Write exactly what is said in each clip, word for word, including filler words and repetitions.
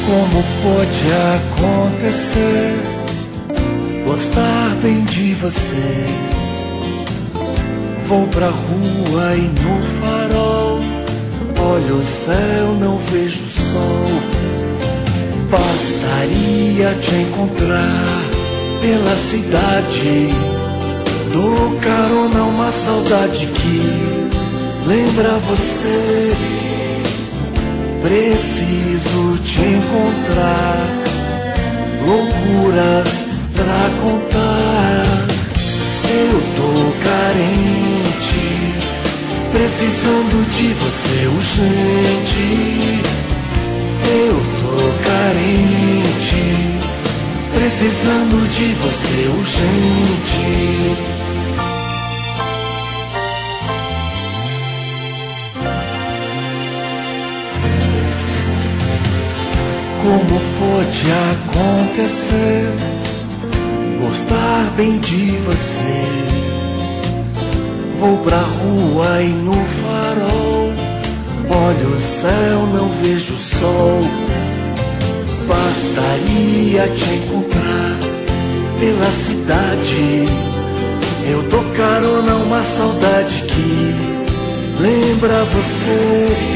Como pode acontecer gostar bem de você? Vou pra rua e no farol olho o céu, não vejo o sol. Bastaria te encontrar pela cidade, dou carona uma saudade que lembra você. Preciso te encontrar, loucuras pra contar. Eu tô carente, precisando de você urgente. Eu tô carente, precisando de você urgente. Como pode acontecer gostar bem de você? Vou pra rua e no farol olho o céu, não vejo o sol. Bastaria te encontrar pela cidade, eu dou carona uma saudade que lembra você.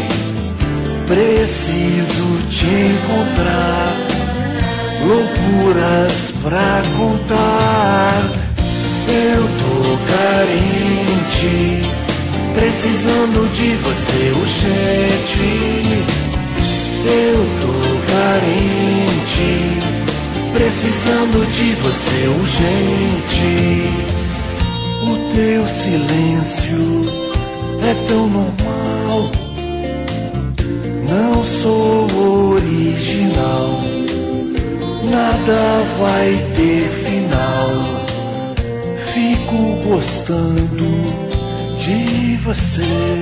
Preciso te encontrar, loucuras pra contar. Eu tô carente, precisando de você urgente. Eu tô carente, precisando de você urgente. O teu silêncio é tão normal, não sou original, nada vai ter final. Fico gostando de você.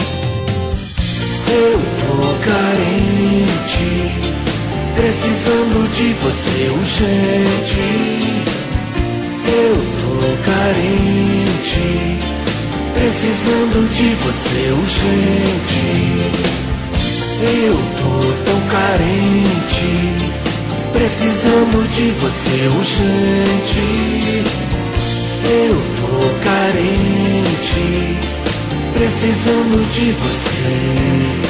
Eu tô carente, precisando de você urgente. Eu tô carente, precisando de você urgente. Eu tô tão carente, precisando de você urgente. Eu tô carente, precisando de você.